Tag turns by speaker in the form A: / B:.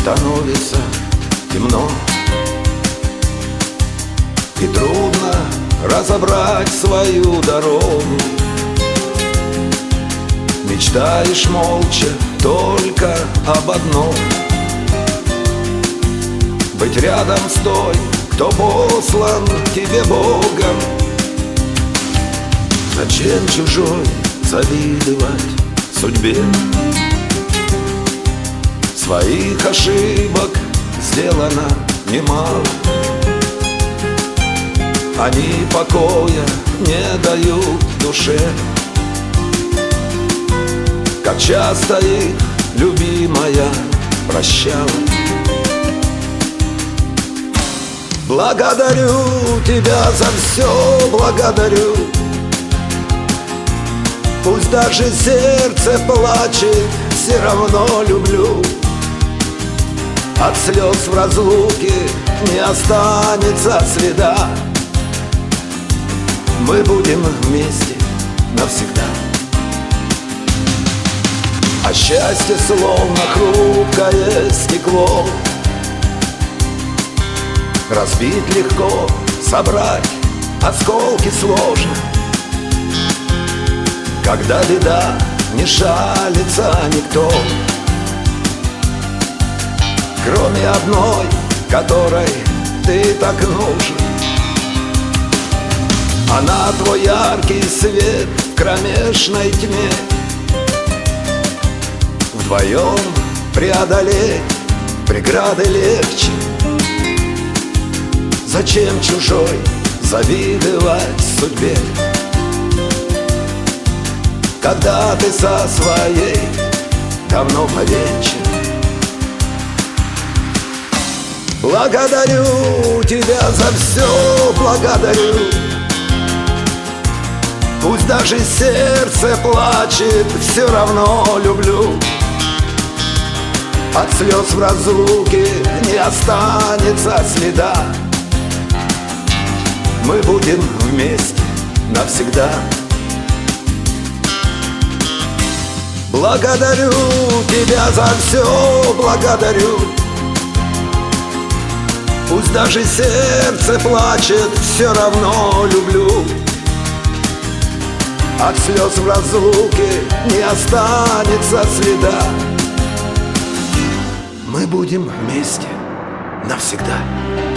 A: становится темно, и трудно разобрать свою дорогу. Мечтаешь молча только об одном: быть рядом с той, кто послан тебе Богом. Зачем чужой завидовать судьбе? Своих ошибок сделано немало, они покоя не дают душе. Как часто их любимая прощала. Благодарю тебя за все, благодарю. Пусть даже сердце плачет, все равно люблю. От слез в разлуке не останется следа. Мы будем вместе навсегда. А счастье словно хрупкое стекло, разбить легко, собрать осколки сложно. Когда беда, не шалится никто, кроме одной, которой ты так нужен. Она твой яркий свет в кромешной тьме. Вдвоем преодолеть преграды легче. Зачем чужой завидовать судьбе, когда ты со своей давно повенчан? Благодарю тебя за все, благодарю. Пусть даже сердце плачет, все равно люблю. От слез в разлуке не останется следа. Мы будем вместе навсегда. Благодарю тебя за все, благодарю. Пусть даже сердце плачет, все равно люблю. От слез в разлуке не останется следа. Мы будем вместе навсегда.